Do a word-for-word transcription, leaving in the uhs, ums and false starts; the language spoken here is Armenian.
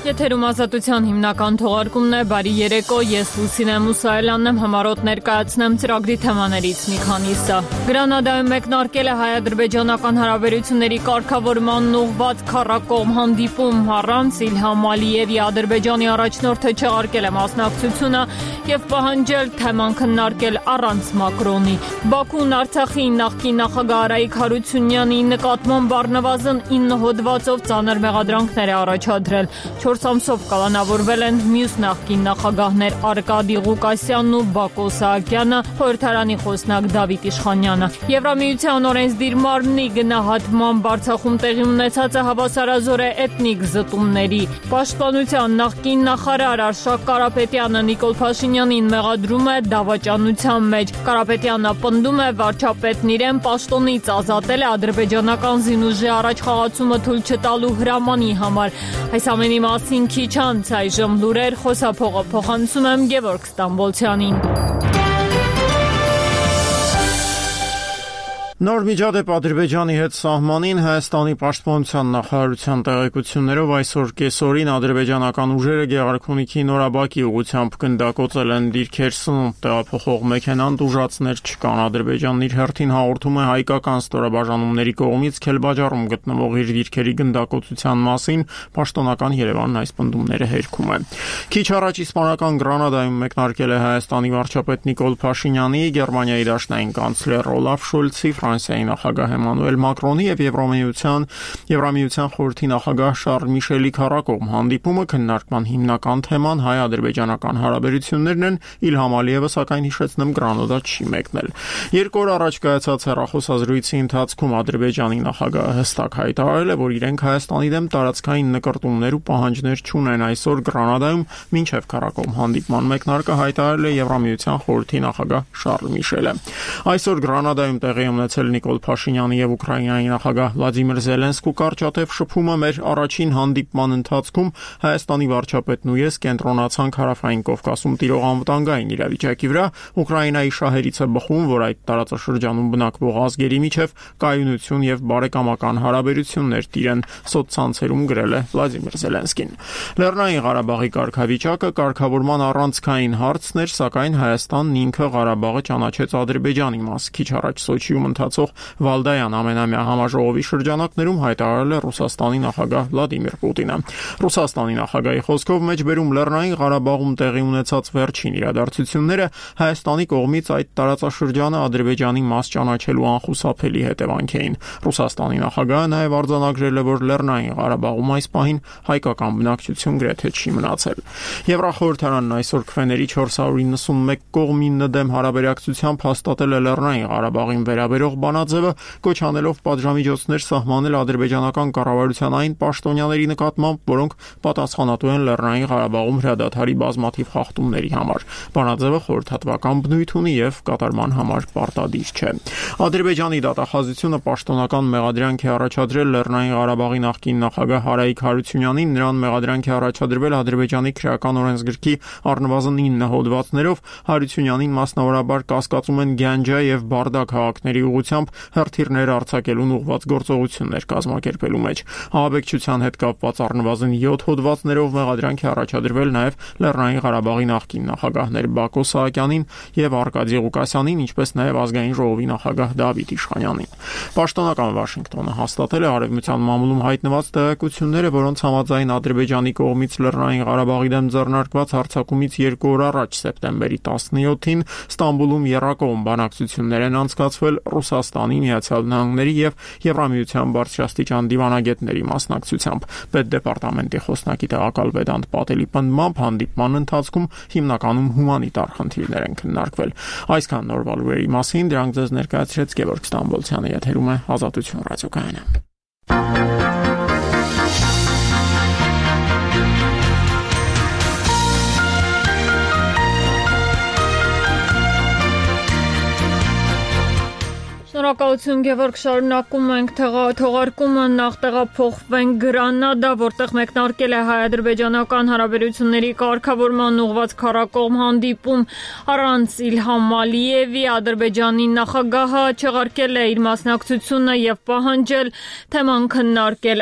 Եթերում ազատության հիմնական թողարկումն է, բարի երեկո, ես Լուսինե Մուսայելյանն եմ, համառոտ ներկայացնեմ ծրագրի թեմաներից մի քանիսը։ Գրանադայում մեկնարկել է հայ-ադրբեջանական հարաբերությունների կարգավորմանն ուղղված քառակողմ հանդիպում, առանց Իլհամ Ալիևի Ադրբեջանի առաջնորդը չեղարկել է մասնակցությունը եւ պահանջել թեման քննարկել առանց Մակրոնի։ Բաքուն Արցախի նախկին նախագահ Արայիկ Հարությունյանի նկատմամբ առնվազն ինը հոդվածով ծանր մեղադրանքներ է առաջադրել։ Չորս ամսով կալանավորվել են մյուս նախկին նախագահներ Արկադի Ղուկասյանն ու Բակո Սահակյանը, խորհրդարանի խոսնակ Դավիթ Իշխանյանը։ Եվրամիության օրենսդիր մարմնի գնահատմամբ Արցախում տեղի ունեցած է հավասարազոր է էթնիկ զտումների։ Պաշտպանության նախկին նախարար Արշակ Կարապետյանը Նիկոլ Փաշինյանին մեղադրում է դավաճանության մեջ։ Կարապետյանը պնդում է, վարչապետն իրեն պաշտոնից ազատել է ադրբեջանական զինուժի առաջ խաղացումը թույլ չտալու հրամանի համար։ Այս ամենի մասին քիչ անց այժմ լուրեր, խոսափողը փոխանցում եմ Գևորգ Ստամբոլցյանին։ Նոր միջադեպ Ադրբեջանի հետ սահմանին Հայաստանի պաշտպանության նախարարության տեղեկություններով այսօր կեսօրին ադրբեջանական ուժերը Գեղարքունիքի Նորաբակի ուղղությամբ գնդակոծել են դիրքեր սնունդ տեղափոխող մեքենան, ուժացներ չկան։ Ադրբեջանն իր հերթին հաղորդում է հայկական ստորաբաժանումների կողմից Քելբաջարում գտնվող իր դիրքերի գնդակոծության մասին, պաշտոնական Երևանն այս պնդումները հերքում է։ Քիչ առաջ իսպանական Գրանադայում մեկնարկել է Հայաստանի վարչապետ Նիկոլ Փաշինյանի, Գերմանիայի դաշնային կանցլեր Օլաֆ Շոլցի, Ֆրանսիայի նախագահ Էմանուել Մակրոնի եւ Եվրամիության Եվրամիության խորհրդի նախագահ Շարլ Միշելի քառակողմ հանդիպումը քննարկման հիմնական թեման հայ-ադրբեջանական հարաբերություններն են։ Իլհամ Ալիևը սակայն հիշեցնեմ Գրանադա չի մեկնել։ Երկու օր առաջ կայացած հեռախոսազրույցի ընթացքում Ադրբեջանի նախագահը հստակ հայտարարել է, որ իրենք Հայաստանի դեմ տարածքային նկրտումներ ու պահանջներ չունեն։ Այսօր Գրանադայում մինչև քառակողմ հանդիպման մեկնարկը հայտարարել է Եվրամիության խորհրդի նախագահ Շարլ Միշելը։ Այսօր Գրանադայում տեղի ունեցել Նիկոլ Փաշինյանի եւ Ուկրաինայի նախագահ Վլադիմիր Զելենսկու կարճատև շփումը մեր առաջին հանդիպման ընթացքում Հայաստանի վարչապետն ու ես կենտրոնացանք Հարավային Կովկասում տիրող անվտանգային իրավիճակի վրա։ Ուկրաինայի շահերից է բխում, որ այդ տարածաշրջանում բնակվող ազգերի միջև կայունություն եւ բարեկամական հարաբերություններ տիրեն, սոցցանցերում գրել է Վլադիմիր Զելենսկին։ Լեռնային Ղարաբաղի կարգավիճակը կարգավորման առանցքային հարցն էր, սակայն Հայաստանն ինքը Ղարաբաղը ճանաչեց Ադրբեջանի մաս։ Քիչ առաջ Սոչիում ընթացող Վալդայան ամենամյա համաժողովի շրջանակներում հայտարարել է Ռուսաստանի նախագահ Վլադիմիր Պուտինը։ Ռուսաստանի նախագահի խոսքով մեջբերում Լեռնային Ղարաբաղում տեղի ունեցած վերջին իրադարձությունները Հայաստանի կողմից այդ տարածաշրջանը Ադրբեջանի մաս ճանաչելու անխուսափելի հետևանք էին։ Ռուսաստանի նախագահը նաև արձանագրել է, որ Լեռնային Ղարաբաղում այս պահին հայկական բնակչություն գրեթե չի մնացել։ Եվրախորհրդարանն այսօր քվեների չորս հարյուր իննսունմեկ կողմինը դեմ հարաբերակցությամբ հաստատել է Լեռնային Ղարաբաղին վերաբերող բանաձևը, կոչ անելով պատժամիջոցներ սահմանել ադրբեջանական կառավարության այն պաշտոնյաների նկատմամբ, որոնք պատասխանատու են Լեռնային Ղարաբաղում հրադադարի բազմաթիվ խախտումների համար։ Բանաձևը խորհրդատվական բնույթ ունի եւ կատարման համար պարտադիր չէ։ Ադրբեջանի դատախազությունը պաշտոնական մեղադրանք է առաջադրել Լեռնային Ղարաբաղի նախկին նախագահ Արայիկ Հարությունյանին, նրան մեղադրանք է առաջադրվել Ադրբեջանի քրեական օրենսգրքի առնվազն ինը հոդվածներով։ Հարությունյանին մասնավորաբար կասկածում են Գյանջա եւ Բարդա քաղաքների ուղղությամբ հրթիռներ արձակելուն ուղղված գործողություններ կազմակերպելու մեջ։ Ահաբեկչության հետ կապված առնվազն յոթ հոդվածներով մեղադրանք է առաջադրվել նաև Լեռնային Ղարաբաղի նախկին նախագահներ Բակո Սահակյանին եւ Արկադի Ղուկասյանին, ինչպես նաև ազգային ժողովի նախագահ Դավիթ Իշխանյանին։ Պաշտոնական Վաշինգտոնը հաստատել է արևմտյան մամուլում հայտնված տեղեկությունները, որոնց համաձայն Ադրբեջանի կողմից Լեռնային Ղարաբաղի դեմ ձեռնարկված հարձակումից երկու օր առաջ սեպտեմբերի տասնյոթին Ստամբուլում եռակողմ բանակցություններ են անցկացվել Ռուսաստանի, Միացյալ Նահանգների եւ Եվրամիության բարձրաստիճան դիվանագետների մասնակցությամբ։ Պետդեպարտամենտի խոսնակի տեղակալ Վեդանտ Պատելի պնդմամբ հանդիպման ընթացքում հիմնականում հումանիտար խնդիրներ են քննարկվել։ Այսքան նորվա լուրերի մասին դրանք ձեզ ներկայացրեց Գևորգ Ստամբոլցյանը, եթերում է Ազատություն ռադիոկայանը։ Շնորհակալություն Գևորգ, շարունակում ենք թողարկումը, նախ տեղափոխվենք Գրանադա, որտեղ մեկնարկել է հայ-ադրբեջանական հարաբերությունների կարգավորման ուղղված քառակողմ հանդիպում առանց Իլհամ Ալիևի։ Ադրբեջանի նախագահը չեղարկել է իր մասնակցությունը եւ պահանջել թեման քննարկել